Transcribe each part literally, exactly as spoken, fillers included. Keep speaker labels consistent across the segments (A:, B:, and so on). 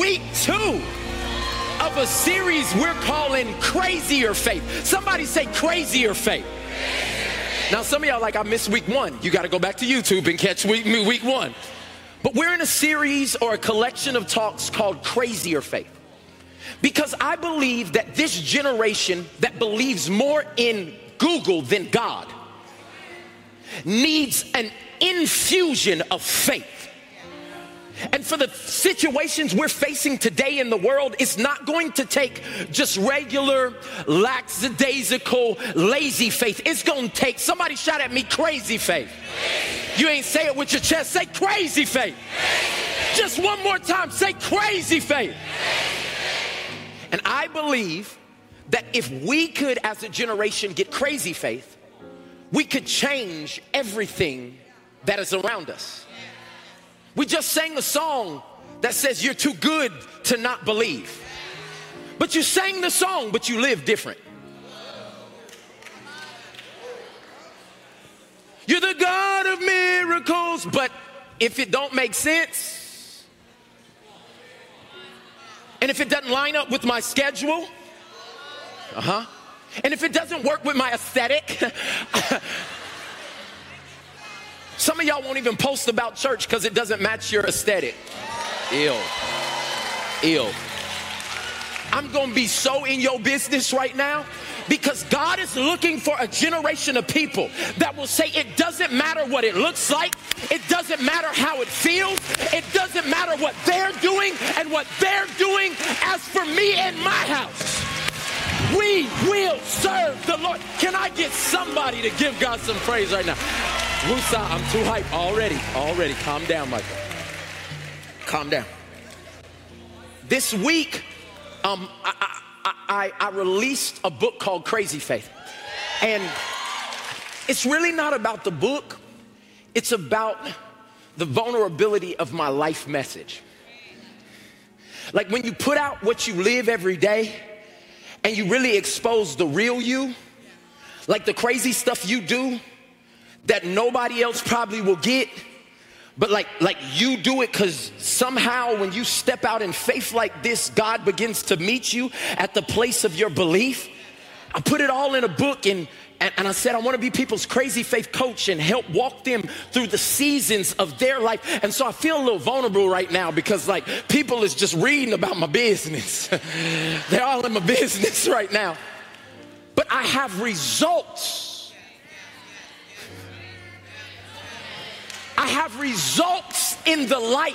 A: week two of a series we're calling Crazier Faith. Somebody say Crazier Faith. Now, some of y'all like, I missed week one. You got to go back to YouTube and catch week, week one. But we're in a series or a collection of talks called Crazier Faith. Because I believe that this generation that believes more in Google than God needs an infusion of faith. And for the situations we're facing today in the world, it's not going to take just regular, lackadaisical, lazy faith. It's going to take, somebody shout at me, crazy faith. You ain't say it with your chest, say crazy faith. Just one more time, say crazy faith. And I believe that if we could, as a generation, get crazy faith, we could change everything that is around us. We just sang a song that says you're too good to not believe. But you sang the song, but you live different. You're the God of miracles, but if it don't make sense, and if it doesn't line up with my schedule, uh-huh, and if it doesn't work with my aesthetic, some of y'all won't even post about church because it doesn't match your aesthetic. Ew. Ew. I'm going to be so in your business right now because God is looking for a generation of people that will say it doesn't matter what it looks like. It doesn't matter how it feels. It doesn't matter what they're doing and what they're doing. As for me and my house, we will serve the Lord. Can I get somebody to give God some praise right now? Musa, I'm too hyped already. Already. Calm down, Michael. Calm down. This week, um, I, I, I, I released a book called Crazy Faith. And it's really not about the book. It's about the vulnerability of my life message. Like when you put out what you live every day and you really expose the real you, like the crazy stuff you do, that nobody else probably will get, but like like you do it because somehow when you step out in faith like this, God begins to meet you at the place of your belief. I put it all in a book and, and, and I said I want to be people's crazy faith coach and help walk them through the seasons of their life. And so I feel a little vulnerable right now because like people is just reading about my business. They're all in my business right now. But I have results. I have results in the light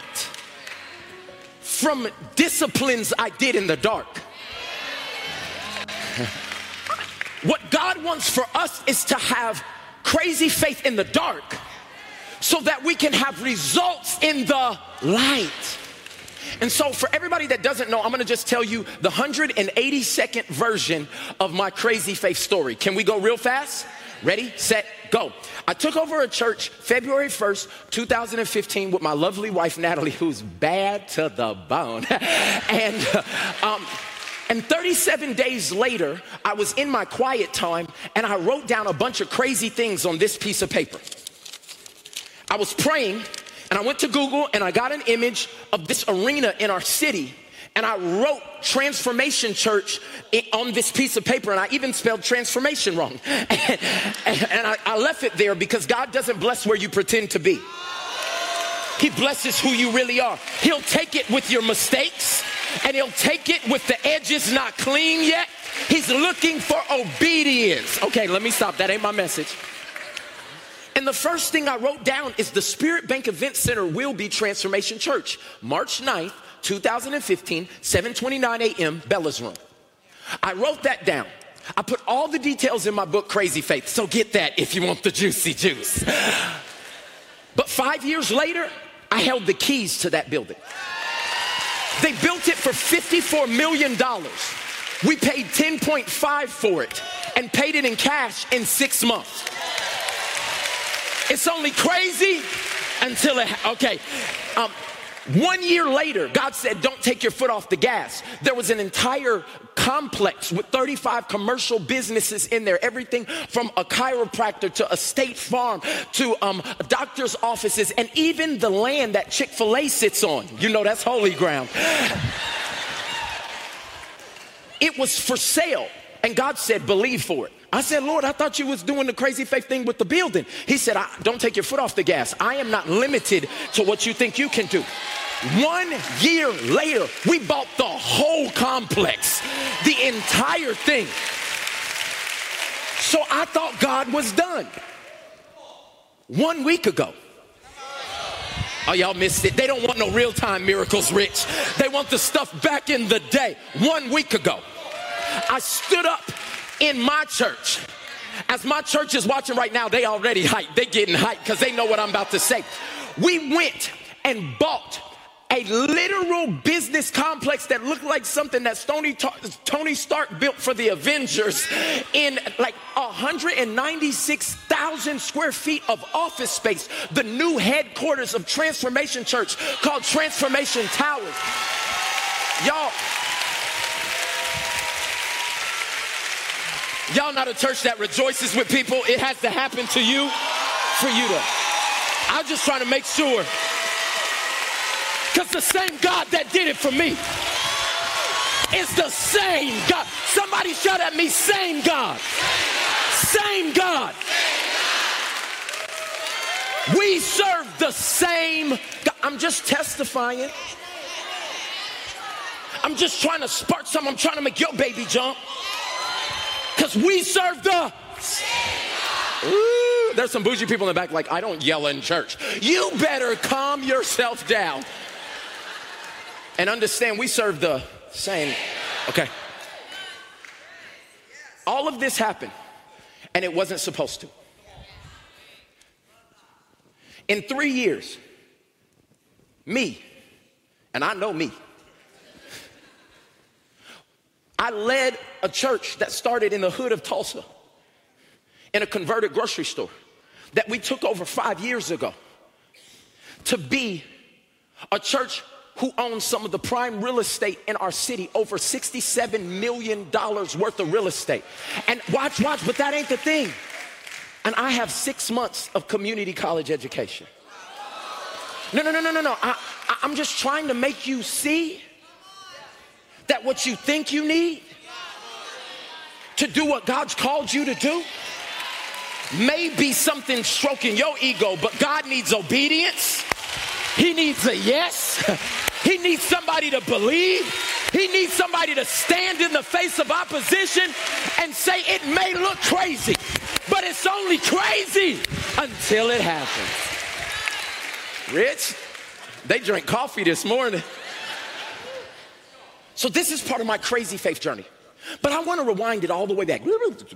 A: from disciplines I did in the dark. What God wants for us is to have crazy faith in the dark so that we can have results in the light. And so for everybody that doesn't know, I'm gonna just tell you the one hundred eighty second version of my crazy faith story. Can we go real fast? Ready, set, go. I took over a church February first, two thousand fifteen with my lovely wife, Natalie, who's bad to the bone. and, um, and thirty-seven days later, I was in my quiet time and I wrote down a bunch of crazy things on this piece of paper. I was praying and I went to Google and I got an image of this arena in our city. And I wrote Transformation Church on this piece of paper, and I even spelled transformation wrong. And, and, and I, I left it there because God doesn't bless where you pretend to be. He blesses who you really are. He'll take it with your mistakes, and he'll take it with the edges not clean yet. He's looking for obedience. Okay, let me stop. That ain't my message. And the first thing I wrote down is the Spirit Bank Event Center will be Transformation Church, March ninth, two thousand fifteen, seven twenty-nine a.m., Bella's Room. I wrote that down. I put all the details in my book, Crazy Faith, so get that if you want the juicy juice. But five years later, I held the keys to that building. They built it for fifty-four million dollars. We paid ten point five for it and paid it in cash in six months. It's only crazy until it, okay. Um, One year later, God said, don't take your foot off the gas. There was an entire complex with thirty-five commercial businesses in there. Everything from a chiropractor to a state farm to um, doctor's offices, and even the land that Chick-fil-A sits on. You know, that's holy ground. It was for sale. And God said, believe for it. I said, Lord, I thought you was doing the crazy faith thing with the building. He said, I, don't take your foot off the gas. I am not limited to what you think you can do. One year later, we bought the whole complex, the entire thing. So I thought God was done. One week ago. Oh, y'all missed it. They don't want no real-time miracles, Rich. They want the stuff back in the day. One week ago, I stood up in my church. As my church is watching right now, they already hyped. They getting hyped because they know what I'm about to say. We went and bought a literal business complex that looked like something that Tony, Tony Stark built for the Avengers in like one hundred ninety-six thousand square feet of office space. The new headquarters of Transformation Church called Transformation Towers. Y'all, Y'all not a church that rejoices with people. It has to happen to you for you to. I'm just trying to make sure. Because the same God that did it for me is the same God. Somebody shout at me, same God. Same God. We serve the same God. I'm just testifying. I'm just trying to spark something. I'm trying to make your baby jump. Because we serve the Ooh, there's some bougie people in the back like, I don't yell in church. You better calm yourself down and understand we serve the same. Okay. All of this happened and it wasn't supposed to. In three years, me, and I know me, I led a church that started in the hood of Tulsa in a converted grocery store that we took over five years ago to be a church who owns some of the prime real estate in our city, over sixty-seven million dollars worth of real estate. And watch, watch, but that ain't the thing. And I have six months of community college education. No, no, no, no, no, no. I, I, I'm just trying to make you see that what you think you need to do what God's called you to do may be something stroking your ego, but God needs obedience. He needs a yes. He needs somebody to believe. He needs somebody to stand in the face of opposition and say, it may look crazy, but it's only crazy until it happens. Rich, they drank coffee this morning. So this is part of my crazy faith journey. But I want to rewind it all the way back.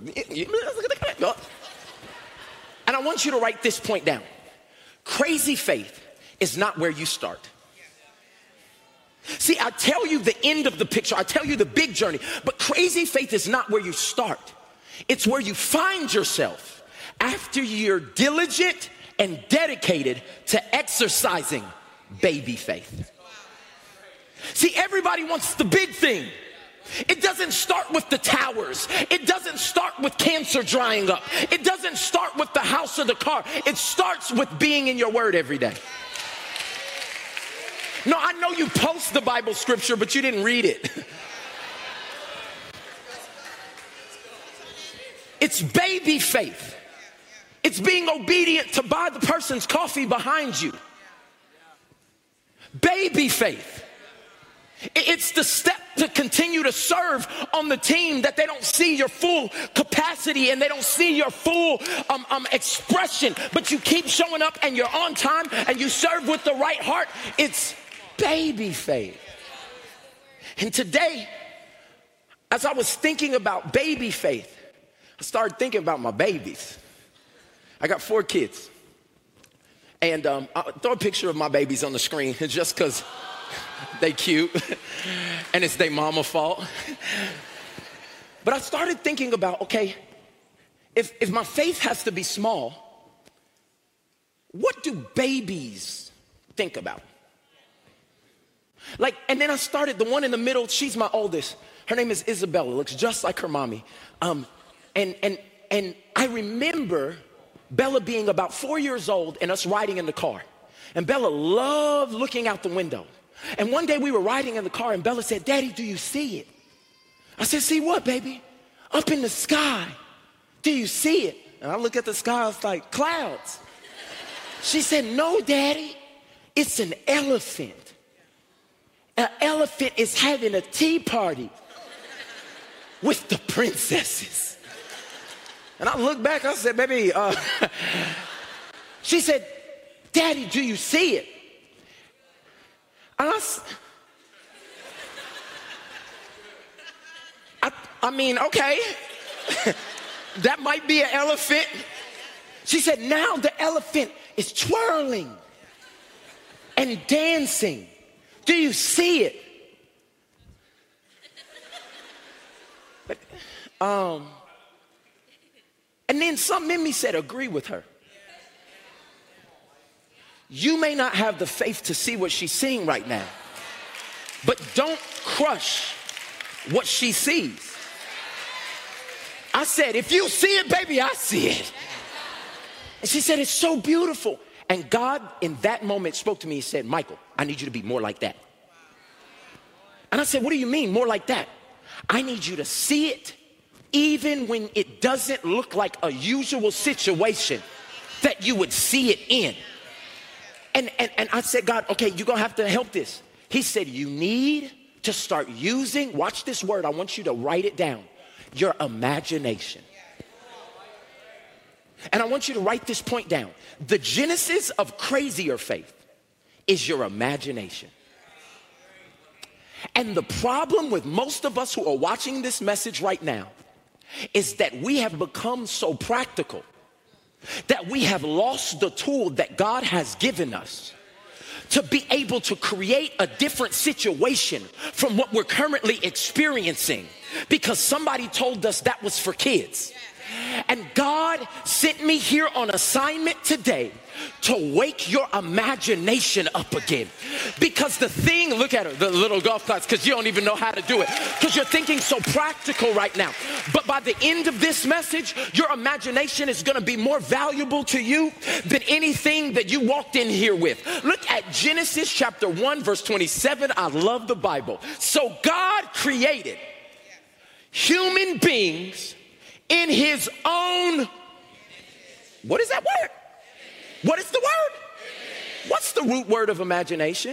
A: And I want you to write this point down. Crazy faith is not where you start. See, I tell you the end of the picture. I tell you the big journey. But crazy faith is not where you start. It's where you find yourself after you're diligent and dedicated to exercising baby faith. See, everybody wants the big thing. It doesn't start with the towers. It doesn't start with cancer drying up. It doesn't start with the house or the car. It starts with being in your word every day. No, I know you post the Bible scripture, but you didn't read it. It's baby faith. It's being obedient to buy the person's coffee behind you. Baby faith. It's the step to continue to serve on the team that they don't see your full capacity and they don't see your full um, um, expression, but you keep showing up and you're on time and you serve with the right heart. It's baby faith. And today, as I was thinking about baby faith, I started thinking about my babies. I got four kids. And um, I'll throw a picture of my babies on the screen just because they cute and it's their mama fault. But I started thinking about, okay, if, if my faith has to be small, what do babies think about? Like, and then I started, the one in the middle, she's my oldest. Her name is Isabella, looks just like her mommy. Um, and, and, and I remember Bella being about four years old and us riding in the car. And Bella loved looking out the window. And one day we were riding in the car and Bella said, Daddy, do you see it? I said, see what, baby? Up in the sky. Do you see it? And I look at the sky, I was like, clouds. She said, no, Daddy, it's an elephant. An elephant is having a tea party with the princesses. And I looked back, I said, baby, uh, she said, Daddy, do you see it? And I, I, I mean, okay, that might be an elephant. She said, now the elephant is twirling and dancing. Do you see it? But, um, and then something in me said, agree with her. You may not have the faith to see what she's seeing right now, but don't crush what she sees. I said, if you see it, baby, I see it. And she said, it's so beautiful. And God in that moment spoke to me and said, Michael, I need you to be more like that. And I said, what do you mean more like that? I need you to see it even when it doesn't look like a usual situation that you would see it in. And, and, and I said, God, okay, you're going to have to help this. He said, you need to start using, watch this word, I want you to write it down, your imagination. And I want you to write this point down. The genesis of crazier faith is your imagination. And the problem with most of us who are watching this message right now is that we have become so practical that we have lost the tool that God has given us to be able to create a different situation from what we're currently experiencing because somebody told us that was for kids. And God sent me here on assignment today to wake your imagination up again. Because the thing, look at her, the little golf class, because you don't even know how to do it. Because you're thinking so practical right now. But by the end of this message, your imagination is going to be more valuable to you than anything that you walked in here with. Look at Genesis chapter one, verse twenty-seven. I love the Bible. So God created human beings in his own, what is that word? What is the word? What's the root word of imagination?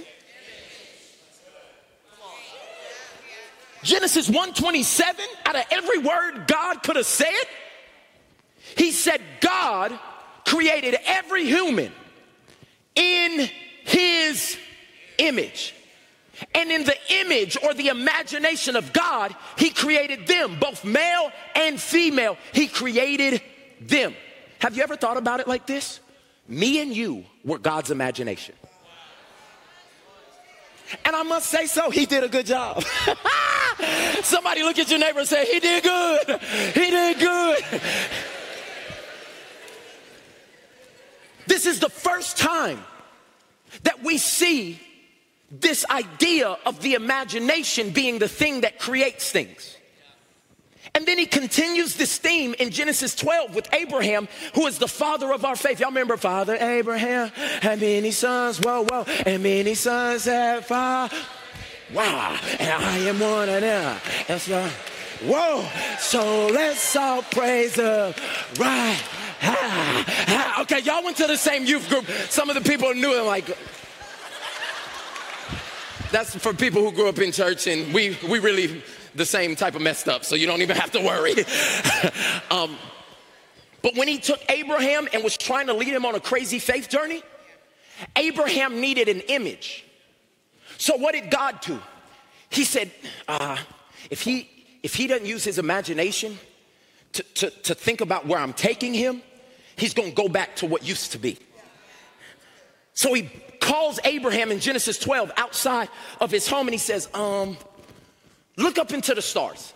A: Genesis one twenty-seven, out of every word God could have said, he said God created every human in his image. And in the image or the imagination of God, he created them, both male and female. He created them. Have you ever thought about it like this? Me and you were God's imagination. And I must say so, he did a good job. Somebody look at your neighbor and say, he did good. He did good. This is the first time that we see this idea of the imagination being the thing that creates things. And then he continues this theme in Genesis twelve with Abraham, who is the father of our faith. Y'all remember Father Abraham had many sons, whoa, whoa, and many sons had five. Wow, and I am one of them. That's right. Whoa, so let's all praise him. Right. Ha, ha. Okay, y'all went to the same youth group. Some of the people knew it like... That's for people who grew up in church, and we we really the same type of messed up, so you don't even have to worry. um, but when he took Abraham and was trying to lead him on a crazy faith journey, Abraham needed an image. So what did God do? He said, uh, if he if he doesn't use his imagination to, to, to think about where I'm taking him, he's going to go back to what used to be. So he calls Abraham in Genesis twelve outside of his home, and he says, um, look up into the stars.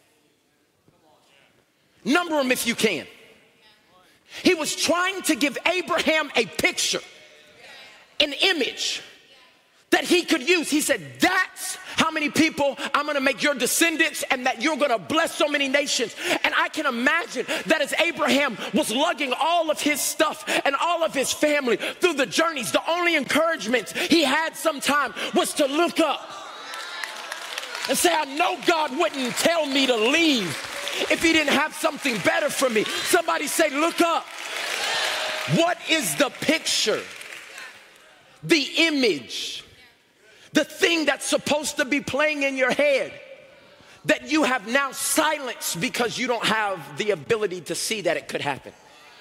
A: Number them if you can. He was trying to give Abraham a picture, an image that he could use. He said, that's how many people I'm gonna make your descendants, and that you're gonna bless so many nations. And I can imagine that as Abraham was lugging all of his stuff and all of his family through the journeys, the only encouragement he had sometime was to look up and say, I know God wouldn't tell me to leave if he didn't have something better for me. Somebody say, look up. What is the picture? The image, the thing that's supposed to be playing in your head that you have now silenced because you don't have the ability to see that it could happen.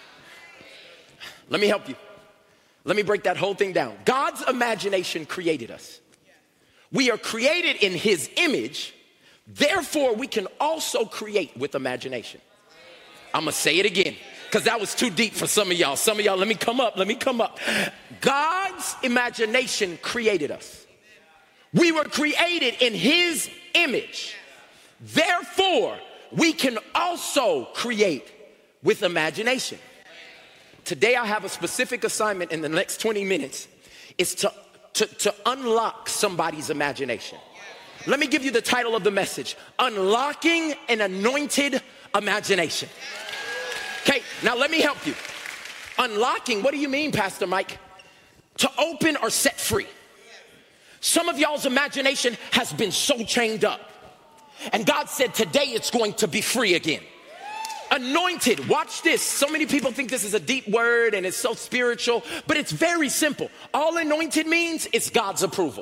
A: Let me help you. Let me break that whole thing down. God's imagination created us. We are created in his image. Therefore, we can also create with imagination. I'm gonna say it again, because that was too deep for some of y'all. Some of y'all, let me come up, let me come up. God's imagination created us. We were created in his image. Therefore, we can also create with imagination. Today, I have a specific assignment in the next twenty minutes. It's to, to, to unlock somebody's imagination. Let me give you the title of the message: Unlocking an Anointed Imagination. Okay, now let me help you. Unlocking, what do you mean, Pastor Mike? To open or set free. Some of y'all's imagination has been so chained up. And God said today it's going to be free again. Anointed, watch this. So many people think this is a deep word and it's so spiritual, but it's very simple. All anointed means is God's approval.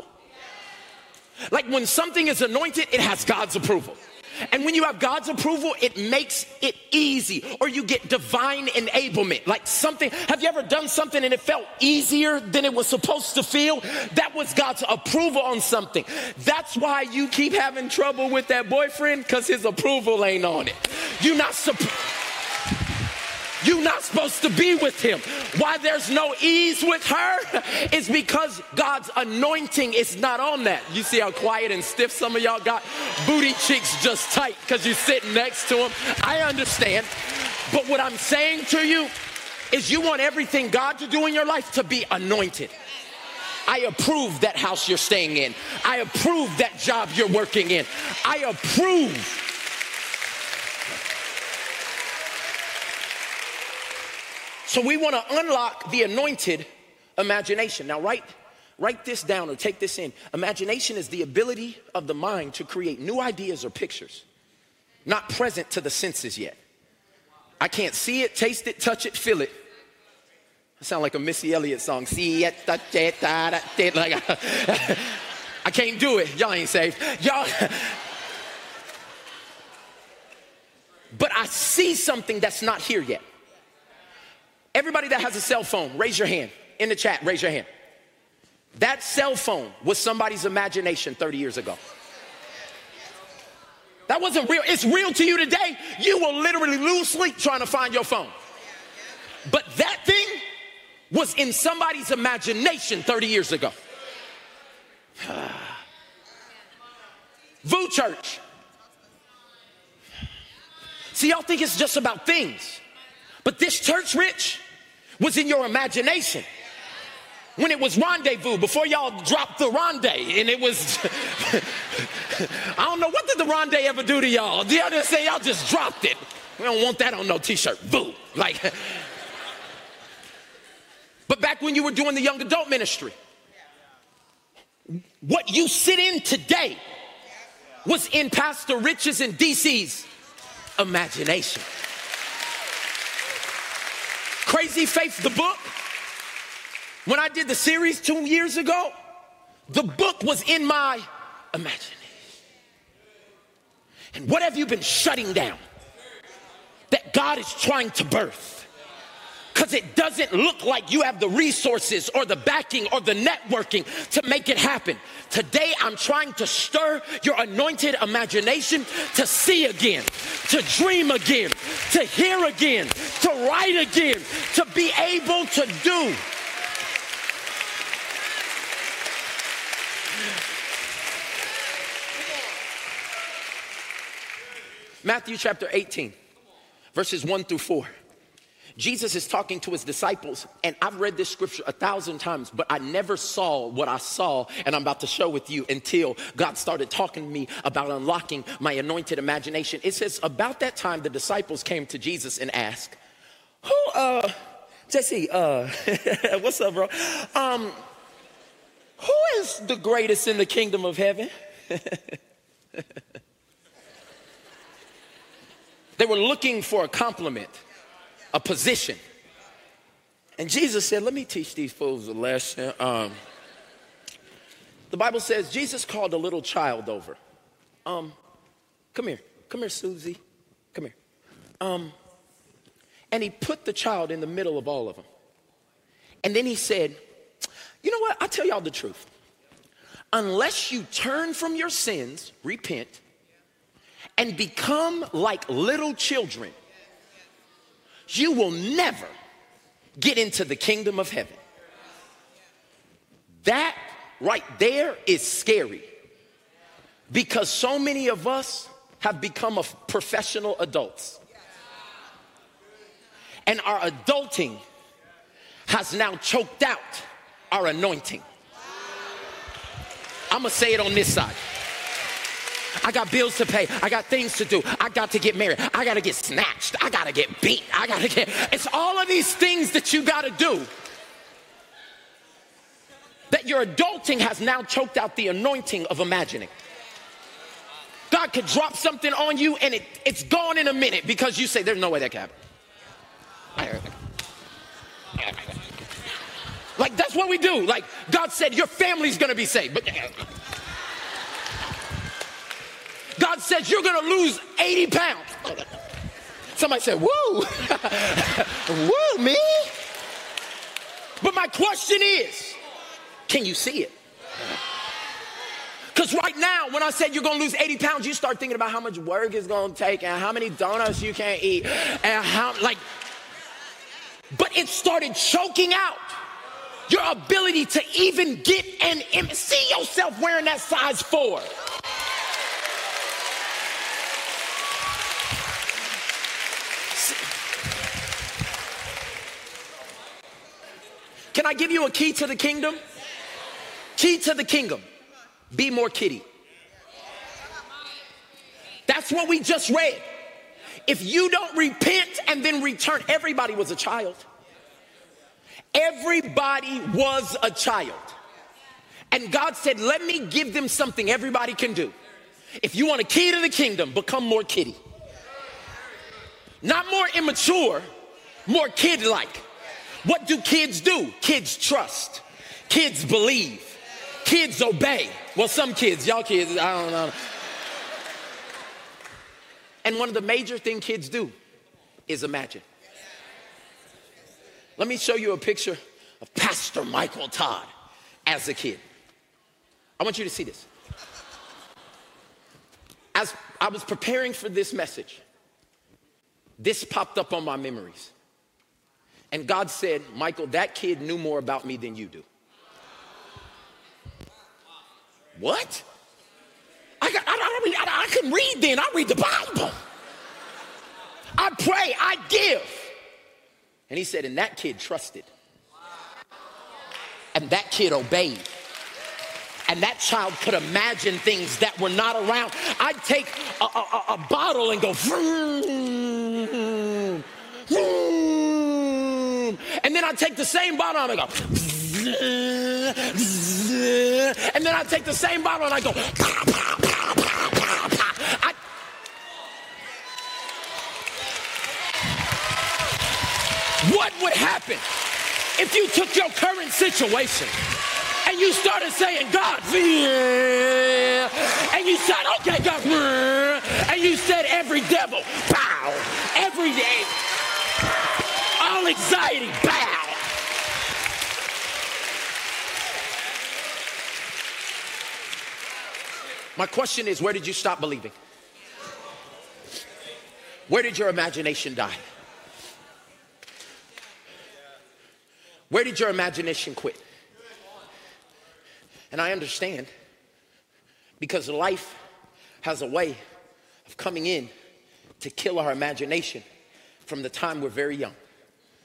A: Like when something is anointed, it has God's approval. And when you have God's approval, it makes it easy, or you get divine enablement. Like something, have you ever done something and it felt easier than it was supposed to feel? That was God's approval on something. That's why you keep having trouble with that boyfriend, because his approval ain't on it. You're not supposed You're not supposed to be with him. Why there's no ease with her is because God's anointing is not on that. You see how quiet and stiff some of y'all got? Booty cheeks just tight because you're sitting next to him. I understand. But what I'm saying to you is you want everything God to do in your life to be anointed. I approve that house you're staying in. I approve that job you're working in. I approve. So we want to unlock the anointed imagination. Now write, write this down or take this in. Imagination is the ability of the mind to create new ideas or pictures, not present to the senses yet. I can't see it, taste it, touch it, feel it. I sound like a Missy Elliott song. See it, touch it, touch it. Like, I can't do it. Y'all ain't saved. Y'all. But I see something that's not here yet. Everybody that has a cell phone, raise your hand. In the chat, raise your hand. That cell phone was somebody's imagination thirty years ago. That wasn't real. It's real to you today. You will literally lose sleep trying to find your phone. But that thing was in somebody's imagination thirty years ago. V U Church. See, y'all think it's just about things. But this church, Rich, was in your imagination. When it was rendezvous, before y'all dropped the rendez, and it was, I don't know, what did the rendez ever do to y'all? The other say y'all just dropped it. We don't want that on no t-shirt, boo. Like, but back when you were doing the young adult ministry, what you sit in today was in Pastor Rich's and D C's imagination. Crazy Faith, the book, when I did the series two years ago, the book was in my imagination. And what have you been shutting down that God is trying to birth? Because it doesn't look like you have the resources or the backing or the networking to make it happen. Today, I'm trying to stir your anointed imagination to see again, to dream again, to hear again, to write again, to be able to do. Matthew chapter eighteen, verses one through four. Jesus is talking to his disciples, and I've read this scripture a thousand times, but I never saw what I saw, and I'm about to show with you until God started talking to me about unlocking my anointed imagination. It says, about that time, the disciples came to Jesus and asked, who, uh, Jesse, uh, what's up, bro? Um, who is the greatest in the kingdom of heaven? They were looking for a compliment, a position. And Jesus said, let me teach these fools a lesson. Um, the Bible says Jesus called a little child over. Um, come here. Come here, Susie. Come here. Um, and he put the child in the middle of all of them. And then he said, you know what? I'll tell y'all the truth. Unless you turn from your sins, repent, and become like little children, you will never get into the kingdom of heaven. That right there is scary, because so many of us have become a professional adults. And our adulting has now choked out our anointing. I'm gonna say it on this side. I got bills to pay. I got things to do. I got to get married. I got to get snatched. I got to get beat. I got to get, it's all of these things that you got to do. That your adulting has now choked out the anointing of imagining. God could drop something on you and it, it's gone in a minute because you say, there's no way that can happen. Like, that's what we do. Like, God said, your family's going to be saved. But God says you're gonna lose eighty pounds. Somebody said, woo, woo, me? But my question is, can you see it? Because right now, when I said you're gonna lose eighty pounds, you start thinking about how much work it's gonna take and how many donuts you can't eat and how, like, but it started choking out your ability to even get an image. See yourself wearing that size four. Can I give you a key to the kingdom? Key to the kingdom. Be more kiddie. That's what we just read. If you don't repent and then return, everybody was a child. Everybody was a child. And God said, let me give them something everybody can do. If you want a key to the kingdom, become more kiddie. Not more immature, more kid-like. What do kids do? Kids trust. Kids believe. Kids obey. Well, some kids, y'all kids, I don't know. And one of the major things kids do is imagine. Let me show you a picture of Pastor Michael Todd as a kid. I want you to see this. As I was preparing for this message, this popped up on my memories. And God said, Michael, that kid knew more about me than you do. What? I, got, I, I, mean, I, I can read then. I read the Bible. I pray. I give. And he said, and that kid trusted. And that kid obeyed. And that child could imagine things that were not around. I'd take a, a, a bottle and go, vroom, vroom. And then I'd take the same bottle and I go, and then I'd take the same bottle and I go, I, what would happen if you took your current situation and you started saying, God, and you said, okay, God, and you said, every devil, bow, every day, all anxiety, bow. My question is, where did you stop believing? Where did your imagination die? Where did your imagination quit? And I understand, because life has a way of coming in to kill our imagination from the time we're very young.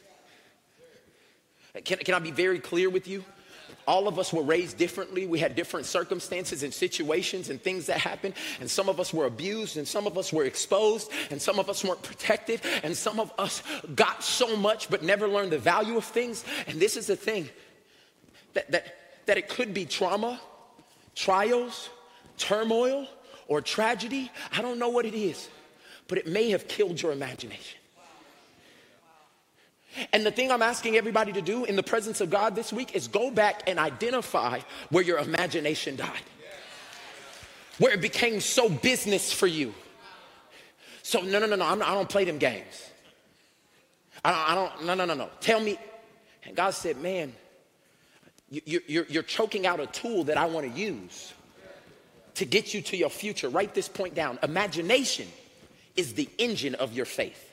A: Can, can I be very clear with you? All of us were raised differently. We had different circumstances and situations and things that happened. And some of us were abused and some of us were exposed and some of us weren't protected. And some of us got so much but never learned the value of things. And this is the thing, that, that, that it could be trauma, trials, turmoil, or tragedy. I don't know what it is, but it may have killed your imagination. And the thing I'm asking everybody to do in the presence of God this week is go back and identify where your imagination died, where it became so business for you. So no, no, no, no, I'm not, I don't play them games. I don't, I don't, no, no, no, no. Tell me. And God said, man, you, you're, you're choking out a tool that I want to use to get you to your future. Write this point down. Imagination is the engine of your faith.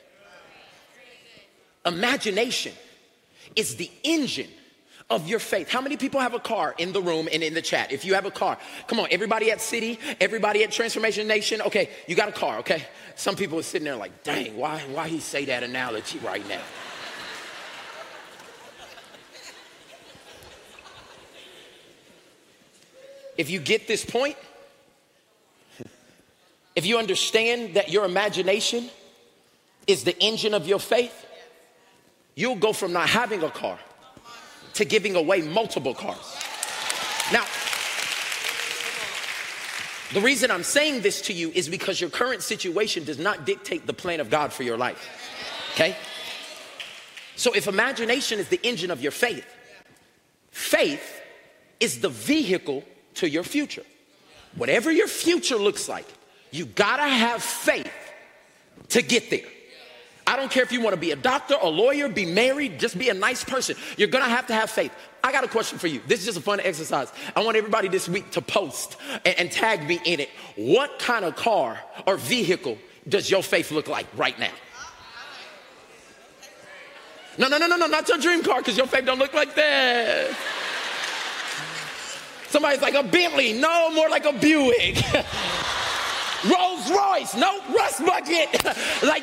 A: Imagination is the engine of your faith. How many people have a car in the room and in the chat? If you have a car, come on, everybody at City, everybody at Transformation Nation. Okay, you got a car, okay? Some people are sitting there like, dang, why, why he say that analogy right now? If you get this point, if you understand that your imagination is the engine of your faith, you'll go from not having a car to giving away multiple cars. Now, the reason I'm saying this to you is because your current situation does not dictate the plan of God for your life, okay? So if imagination is the engine of your faith, faith is the vehicle to your future. Whatever your future looks like, you gotta have faith to get there. I don't care if you want to be a doctor, a lawyer, be married, just be a nice person. You're going to have to have faith. I got a question for you. This is just a fun exercise. I want everybody this week to post and, and tag me in it. What kind of car or vehicle does your faith look like right now? No, no, no, no, no, not your dream car, because your faith don't look like that. Somebody's like a Bentley. No, more like a Buick. Rolls Royce. No, Rust Bucket. Like,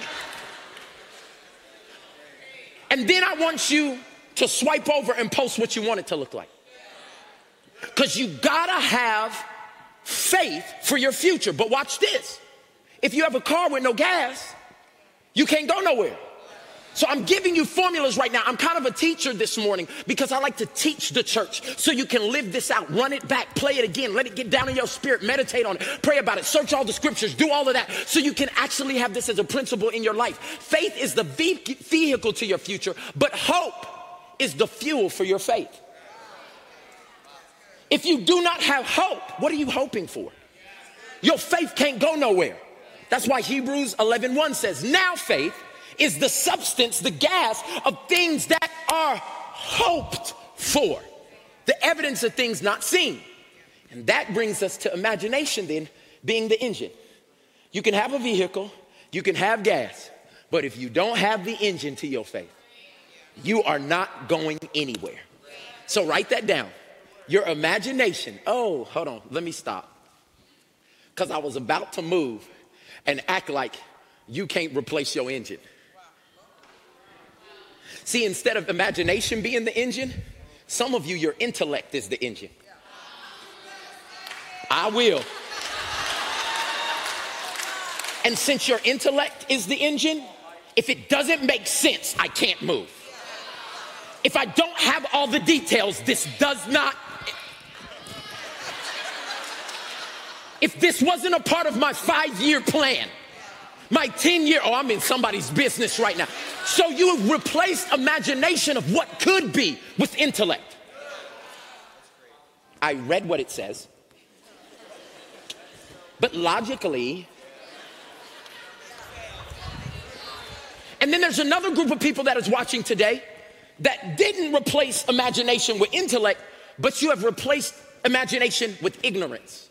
A: and then I want you to swipe over and post what you want it to look like. Because you gotta have faith for your future. But watch this. If you have a car with no gas, you can't go nowhere. So I'm giving you formulas right now. I'm kind of a teacher this morning because I like to teach the church so you can live this out, run it back, play it again, let it get down in your spirit, meditate on it, pray about it, search all the scriptures, do all of that so you can actually have this as a principle in your life. Faith is the vehicle to your future, but hope is the fuel for your faith. If you do not have hope, what are you hoping for? Your faith can't go nowhere. That's why Hebrews eleven one says, now faith is the substance, the gas of things that are hoped for, the evidence of things not seen. And that brings us to imagination then being the engine. You can have a vehicle, you can have gas, but if you don't have the engine to your faith, you are not going anywhere. So write that down. Your imagination. Oh, hold on, let me stop. Because I was about to move and act like you can't replace your engine. See, instead of imagination being the engine, some of you, your intellect is the engine. I will. And since your intellect is the engine, if it doesn't make sense, I can't move. If I don't have all the details, this does not. If this wasn't a part of my five-year plan, my ten-year, oh, I'm in somebody's business right now. So you have replaced imagination of what could be with intellect. I read what it says. But logically, and then there's another group of people that is watching today that didn't replace imagination with intellect, but you have replaced imagination with ignorance.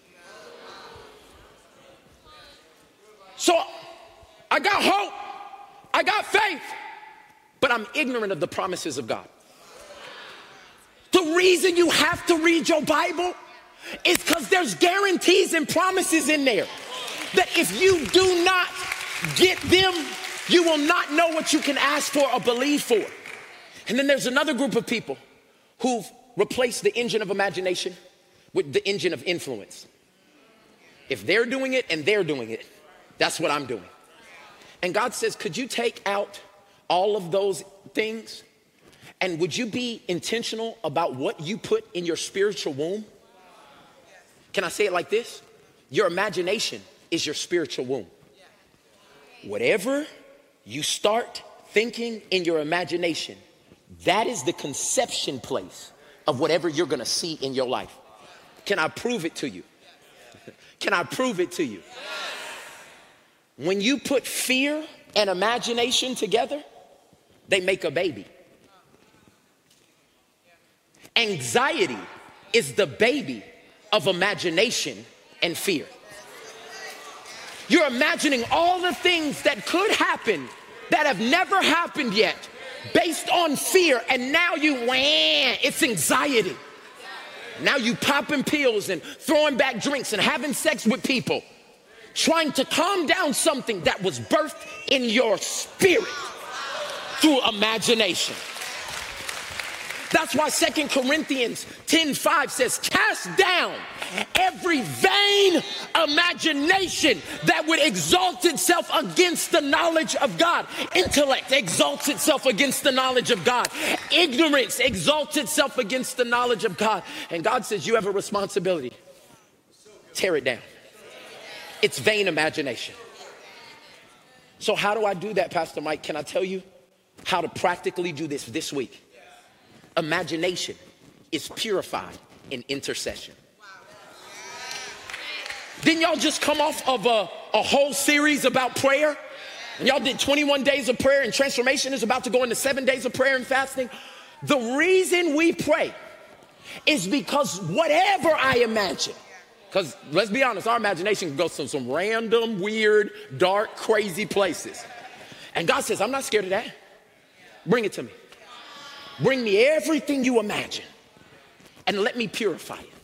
A: So I got hope, I got faith, but I'm ignorant of the promises of God. The reason you have to read your Bible is because there's guarantees and promises in there that if you do not get them, you will not know what you can ask for or believe for. And then there's another group of people who've replaced the engine of imagination with the engine of influence. If they're doing it and they're doing it, that's what I'm doing. And God says, could you take out all of those things? And would you be intentional about what you put in your spiritual womb? Can I say it like this? Your imagination is your spiritual womb. Whatever you start thinking in your imagination, that is the conception place of whatever you're gonna see in your life. Can I prove it to you? Can I prove it to you? When you put fear and imagination together, they make a baby. Anxiety is the baby of imagination and fear. You're imagining all the things that could happen that have never happened yet based on fear, and now you, wah, it's anxiety. Now you popping pills and throwing back drinks and having sex with people, trying to calm down something that was birthed in your spirit through imagination. That's why Second Corinthians ten five says, cast down every vain imagination that would exalt itself against the knowledge of God. Intellect exalts itself against the knowledge of God. Ignorance exalts itself against the knowledge of God. And God says, you have a responsibility. Tear it down. It's vain imagination. So how do I do that, Pastor Mike? Can I tell you how to practically do this this week? Imagination is purified in intercession. Didn't y'all just come off of a, a whole series about prayer? And y'all did twenty-one days of prayer, and transformation is about to go into seven days of prayer and fasting. The reason we pray is because whatever I imagine, because let's be honest, our imagination can go to some random, weird, dark, crazy places. And God says, I'm not scared of that. Bring it to me. Bring me everything you imagine and let me purify it.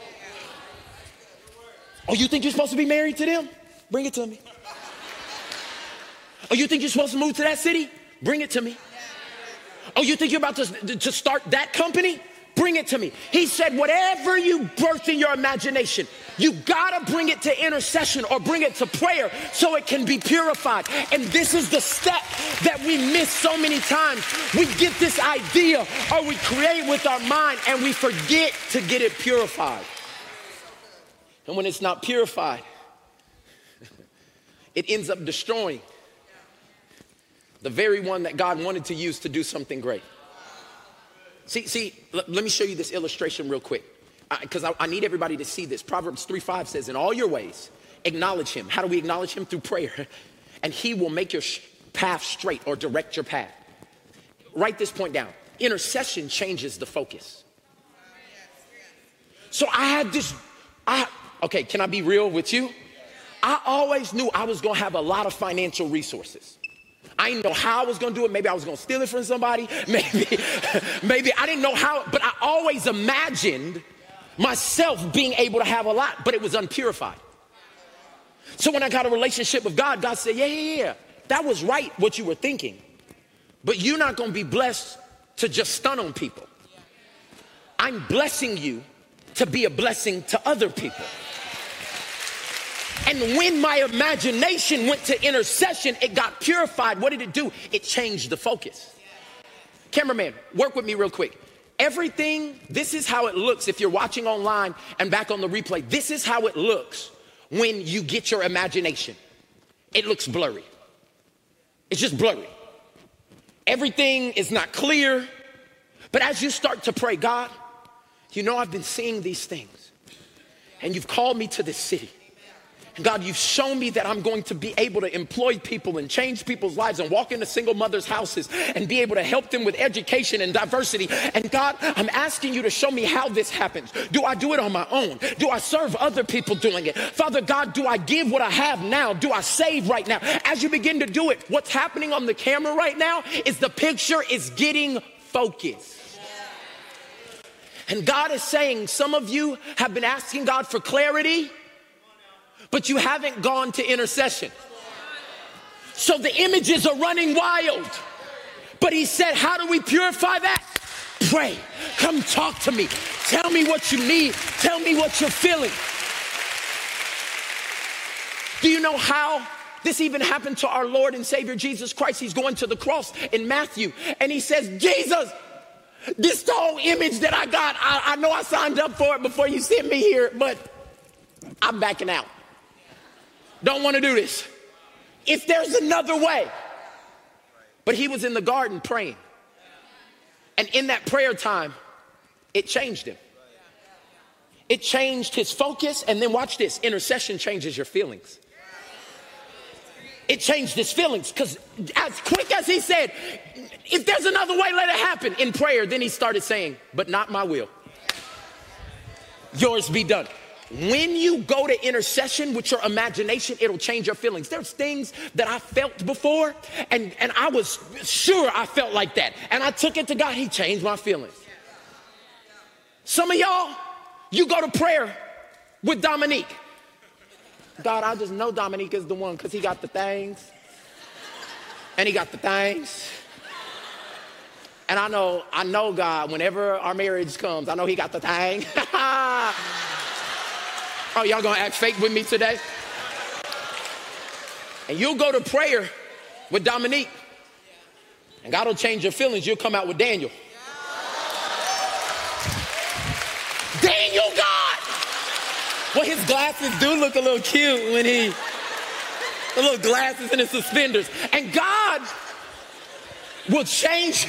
A: Oh, you think you're supposed to be married to them? Bring it to me. Oh, you think you're supposed to move to that city? Bring it to me. Oh, you think you're about to, to start that company? Bring it to me. He said, whatever you birth in your imagination, you gotta bring it to intercession or bring it to prayer so it can be purified. And this is the step that we miss so many times. We get this idea or we create with our mind and we forget to get it purified. And when it's not purified, it ends up destroying the very one that God wanted to use to do something great. See, see, l- let me show you this illustration real quick, because I, I, I need everybody to see this. Proverbs three five says, in all your ways, acknowledge him. How do we acknowledge him? Through prayer. And he will make your sh- path straight or direct your path. Write this point down. Intercession changes the focus. So I had this, I, okay, can I be real with you? I always knew I was gonna have a lot of financial resources. I didn't know how I was gonna do it. Maybe I was gonna steal it from somebody. Maybe, maybe I didn't know how, but I always imagined myself being able to have a lot, but it was unpurified. So when I got a relationship with God, God said, yeah, yeah, yeah, that was right what you were thinking, but you're not gonna be blessed to just stun on people. I'm blessing you to be a blessing to other people. And when my imagination went to intercession, it got purified. What did it do? It changed the focus. Cameraman, work with me real quick. Everything, this is how it looks if you're watching online and back on the replay. This is how it looks when you get your imagination. It looks blurry. It's just blurry. Everything is not clear. But as you start to pray, God, you know I've been seeing these things. And you've called me to this city. God, you've shown me that I'm going to be able to employ people and change people's lives and walk into single mothers' houses and be able to help them with education and diversity. And God, I'm asking you to show me how this happens. Do I do it on my own? Do I serve other people doing it? Father God, do I give what I have now? Do I save right now? As you begin to do it, what's happening on the camera right now is the picture is getting focused. And God is saying, some of you have been asking God for clarity, but you haven't gone to intercession. So the images are running wild But he said, how do we purify that? Pray. Come talk to me. Tell me what you need. Tell me what you're feeling. Do you know how this even happened to our Lord and Savior Jesus Christ? He's going to the cross in Matthew, and he says, Jesus, this whole image that I got, I, I know I signed up for it before you sent me here, but I'm backing out. Don't want to do this. If there's another way. But he was in the garden praying. And in that prayer time, it changed him. It changed his focus. And then watch this. Intercession changes your feelings. It changed his feelings, because as quick as he said, if there's another way, let it happen in prayer, then he started saying, but not my will. Yours be done. When you go to intercession with your imagination, it'll change your feelings. There's things that I felt before, and, and I was sure I felt like that. And I took it to God. He changed my feelings. Some of y'all, you go to prayer with Dominique. God, I just know Dominique is the one because he got the things. And he got the things. And I know, I know God, whenever our marriage comes, I know he got the thing. Oh, y'all gonna act fake with me today? And you'll go to prayer with Dominique. And God will change your feelings. You'll come out with Daniel. Daniel, God! Well, his glasses do look a little cute when he, the little glasses and his suspenders. And God will change.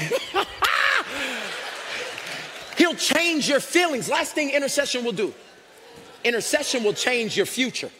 A: He'll change your feelings. Last thing intercession will do. Intercession will change your future.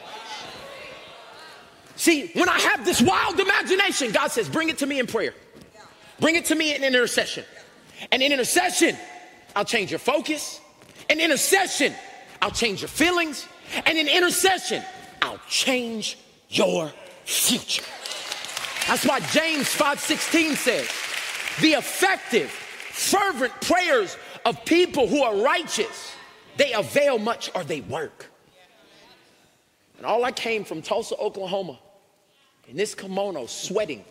A: See, when I have this wild imagination, God says, bring it to me in prayer. Bring it to me in intercession. And in intercession, I'll change your focus. In intercession, I'll change your feelings. And in intercession, I'll change your future. That's why James five sixteen says, the effective, fervent prayers of people who are righteous, they avail much or they work. And all I came from Tulsa, Oklahoma, in this kimono, sweating,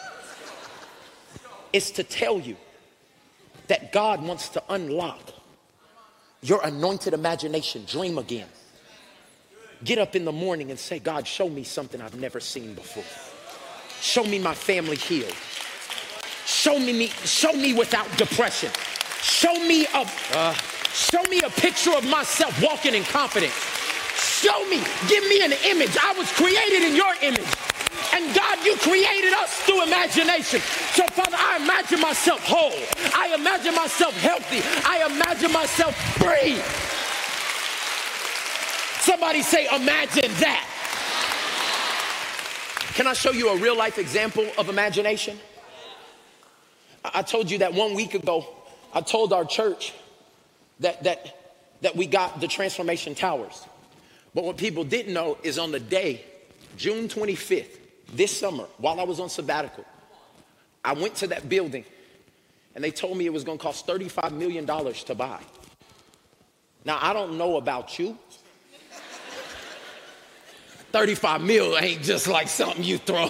A: is to tell you that God wants to unlock your anointed imagination. Dream again. Get up in the morning and say, God, show me something I've never seen before. Show me my family healed. Show me, me, show me without depression. Show me a, uh, show me a picture of myself walking in confidence. Show me, give me an image. I was created in your image. And God, you created us through imagination. So Father, I imagine myself whole. I imagine myself healthy. I imagine myself free. Somebody say, imagine that. Can I show you a real life example of imagination? I told you that one week ago, I told our church that, that, that we got the Transformation Towers. But what people didn't know is on the day, June twenty-fifth, this summer, while I was on sabbatical, I went to that building and they told me it was gonna cost thirty-five million dollars to buy. Now, I don't know about you. thirty-five mil ain't just like something you throw.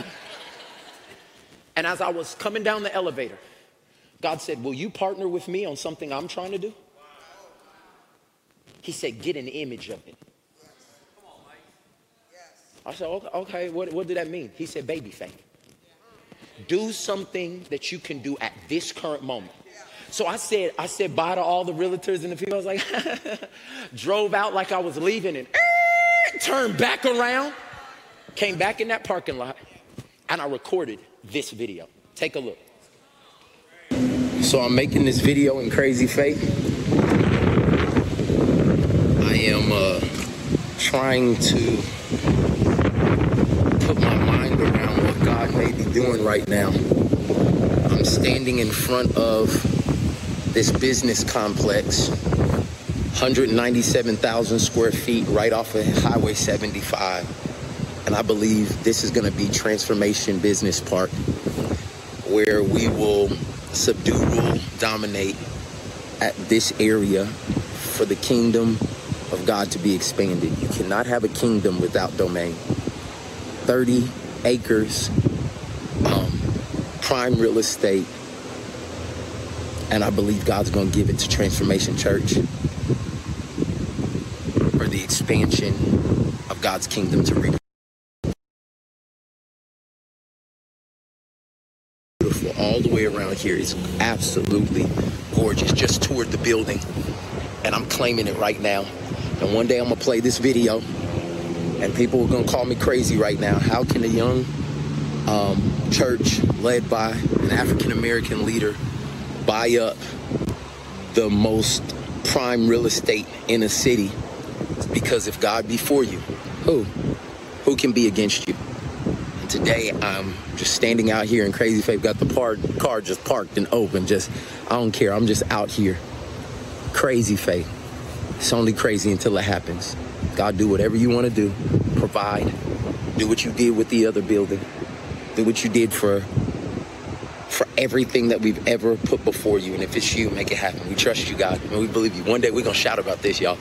A: And as I was coming down the elevator, God said, will you partner with me on something I'm trying to do? He said, get an image of it. I said, okay, okay. What, what did that mean? He said, baby faith. Do something that you can do at this current moment. So I said, I said bye to all the realtors and the people. I was like, drove out like I was leaving and eh, turned back around, came back in that parking lot, and I recorded this video. Take a look. So I'm making this video in crazy faith. I am uh, trying to put my mind around what God may be doing right now. I'm standing in front of this business complex, one hundred ninety-seven thousand square feet right off of Highway seventy-five. And I believe this is going to be Transformation Business Park, where we will subdue, rule, dominate at this area for the kingdom of God to be expanded. You cannot have a kingdom without domain. thirty acres, um, one prime real estate, and I believe God's going to give it to Transformation Church for the expansion of God's kingdom to reach. Beautiful all the way around here. It's absolutely gorgeous. Just toured the building, and I'm claiming it right now. And one day I'm going to play this video, and people are going to call me crazy right now. How can a young um, church led by an African-American leader buy up the most prime real estate in a city? It's because if God be for you, who? Who can be against you? And today I'm just standing out here in Crazy Faith, got the par- car just parked and open. Just, I don't care. I'm just out here. Crazy Faith. It's only crazy until it happens. God, do whatever you want to do. Provide. Do what you did with the other building. Do what you did for for everything that we've ever put before you. And if it's you, make it happen. We trust you, God, and we believe you. One day we're going to shout about this, y'all.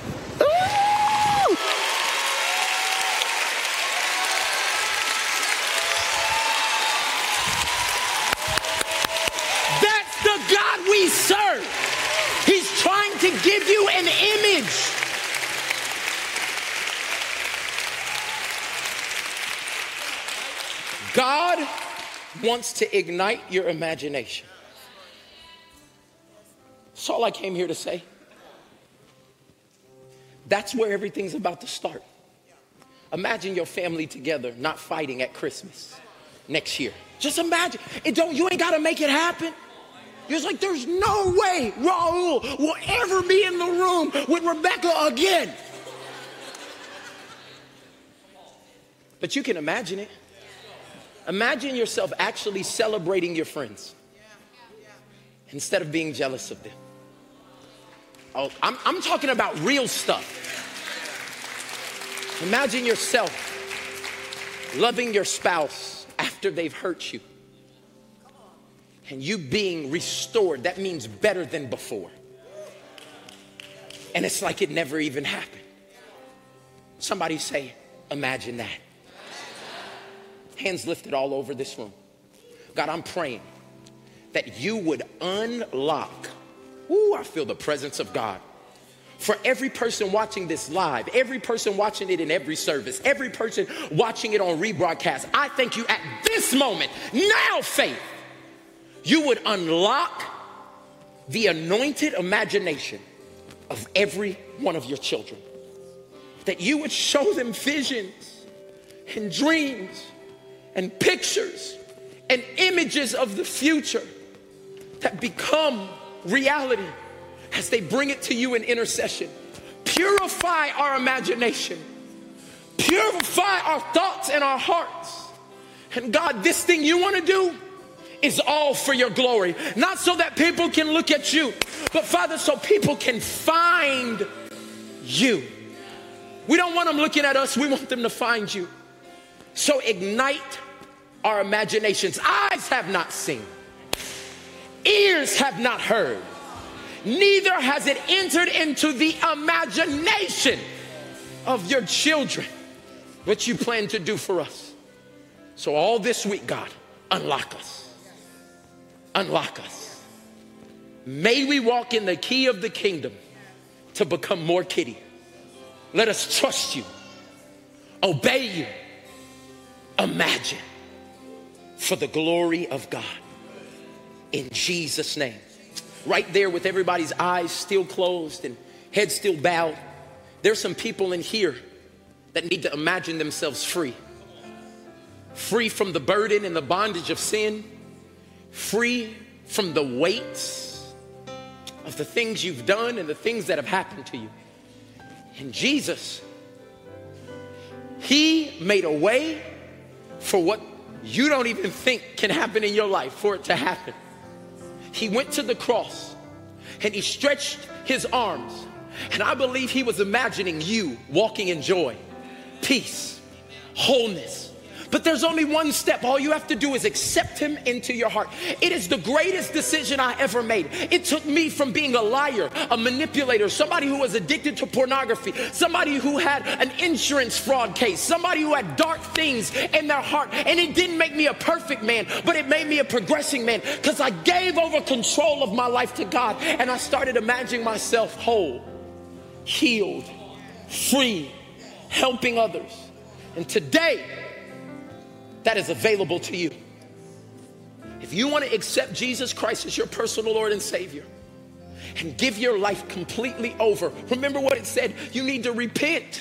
A: That's the God we serve. He's trying to give you an image. God wants to ignite your imagination. That's all I came here to say. That's where everything's about to start. Imagine your family together, not fighting at Christmas next year. Just imagine. It don't, you ain't got to make it happen. You're just like, there's no way Raul will ever be in the room with Rebecca again. But you can imagine it. Imagine yourself actually celebrating your friends instead of being jealous of them. Oh, I'm, I'm talking about real stuff. Imagine yourself loving your spouse after they've hurt you and you being restored. That means better than before. And it's like it never even happened. Somebody say, imagine that. Hands lifted all over this room. God, I'm praying that you would unlock, ooh, I feel the presence of God. For every person watching this live, every person watching it in every service, every person watching it on rebroadcast, I thank you at this moment, now faith, you would unlock the anointed imagination of every one of your children. That you would show them visions and dreams and pictures and images of the future that become reality as they bring it to you in intercession. Purify our imagination. Purify our thoughts and our hearts. And God, this thing you want to do is all for your glory. Not so that people can look at you, but Father, so people can find you. We don't want them looking at us. We want them to find you. So ignite our imaginations. Eyes have not seen, ears have not heard, neither has it entered into the imagination of your children what you plan to do for us. So all this week, God, unlock us. Unlock us. May we walk in the key of the kingdom to become more Kitty. Let us trust you, obey you, imagine for the glory of God. In Jesus' name. Right there with everybody's eyes still closed and heads still bowed, there's some people in here that need to imagine themselves free. Free from the burden and the bondage of sin. Free from the weights of the things you've done and the things that have happened to you. And Jesus, he made a way for what you don't even think can happen in your life for it to happen. He went to the cross and he stretched his arms. And I believe he was imagining you walking in joy, peace, wholeness. But there's only one step. All you have to do is accept him into your heart. It is the greatest decision I ever made. It took me from being a liar, a manipulator, somebody who was addicted to pornography, somebody who had an insurance fraud case, somebody who had dark things in their heart. And it didn't make me a perfect man, but it made me a progressing man, because I gave over control of my life to God, and I started imagining myself whole, healed, free, helping others. And today, that is available to you. If you want to accept Jesus Christ as your personal Lord and Savior and give your life completely over, remember what it said, you need to repent.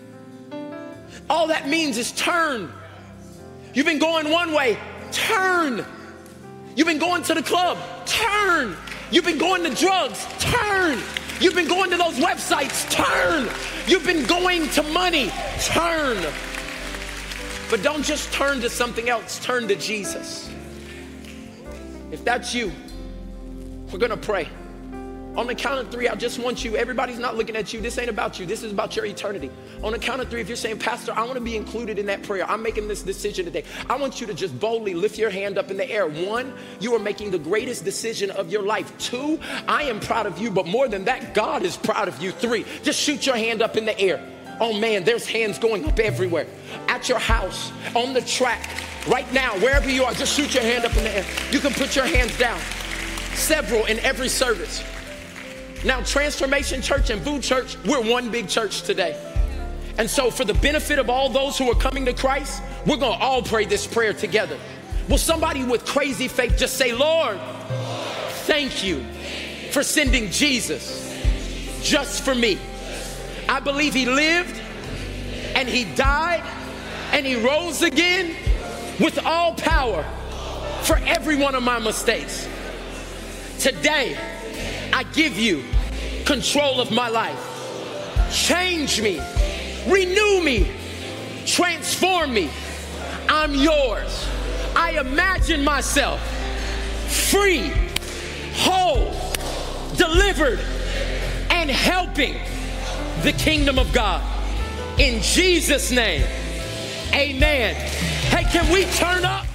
A: All that means is turn. You've been going one way, turn. You've been going to the club, turn. You've been going to drugs, turn. You've been going to those websites, turn. You've been going to money, turn. But don't just turn to something else, turn to Jesus. If that's you, we're gonna pray. On the count of three, I just want you, everybody's not looking at you. This ain't about you, this is about your eternity. On the count of three, if you're saying, Pastor, I wanna be included in that prayer, I'm making this decision today, I want you to just boldly lift your hand up in the air. One, you are making the greatest decision of your life. Two, I am proud of you, but more than that, God is proud of you. Three, just shoot your hand up in the air. Oh man, there's hands going up everywhere. At your house, on the track, right now, wherever you are, just shoot your hand up in the air. You can put your hands down. Several in every service. Now, Transformation Church and Vue Church, we're one big church today. And so for the benefit of all those who are coming to Christ, we're gonna all pray this prayer together. Will somebody with crazy faith just say, Lord, thank you for sending Jesus just for me. I believe he lived and he died and he rose again with all power for every one of my mistakes. Today, I give you control of my life. Change me, renew me, transform me. I'm yours. I imagine myself free, whole, delivered, and helping the kingdom of God. In Jesus' name, amen. Hey, can we turn up?